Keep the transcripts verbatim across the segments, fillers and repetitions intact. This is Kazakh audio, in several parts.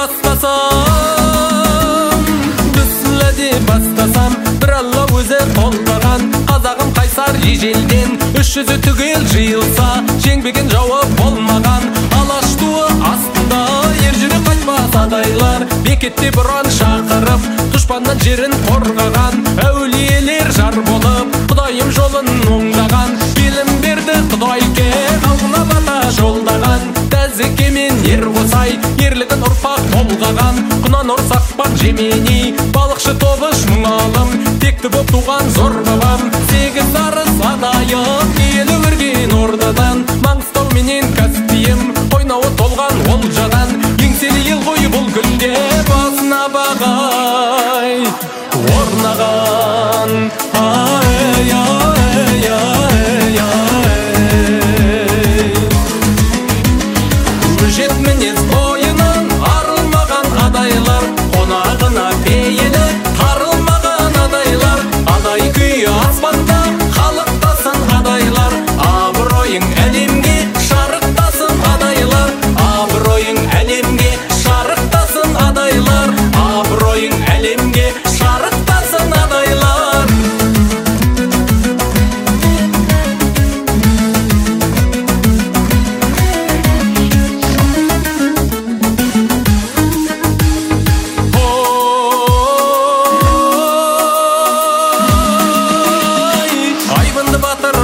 бастасам, бісміллә деп бастасам, бір алла өзі қолдаған, қазағым қайсар ежелден, үш жүзі түгел жиылса, жеңбеген жауы болмаған, алаш туы астында ер жүрек қайтпас адайлар, бекетте бұран шақырып, дұшпаннан жерін қорғаған, әулиелер жар болып, құдайым жолын оңдаған, білім берді құдайке, халқына бата жолдаған, тәзеке мен ер қосай, ерлігін ұрпақ толғаған, құнан ұрсақпан жемени, балықшы тобыш мұңалым, текті боп туған зор бабам, сегіз арыс адайым, елі өрген ордадан, Маңғыстау менен Каспийім, ойнауы толған олжадан, еңселі ел ғой бұл күнде, басына бағай орнаған. Ай, ай, ай, ай, өжет мінез бойынан арылмаған адайлар, қонағына пейілі тарылмаған адайлар, адай күйі аспанда халықтасын адайлар, абыройың әлемге шарықтасын адайлар, абыройың әлемге шарықтасын адайлар, абыройың әлемге шарықтасын адайлар. Айбынды батыр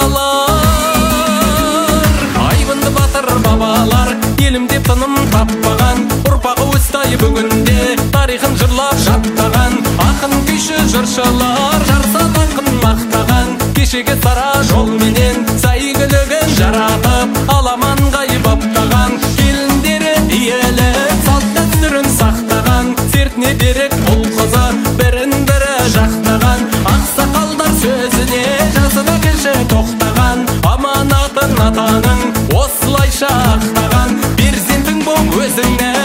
бабалар, айбынды батыр бабалар, елім деп тыным таппаған, ұрпағы өстай бүгінде, тарихын жырлап жаттаған, ақын күйші жыршылар, жарса ақын мақтаған, кешегі сара жол менен сәйгілігін жаратып, аламанға баптаған, келіндері иелі салт дәстүрін сақтаған, сертіне берік ұл қызы бірін бірі жақтаған, ақсақалдар сөзіне жасына келші тоқтаған, аманатын атаның осылайша ақтаған, перзентің бол өзіңнен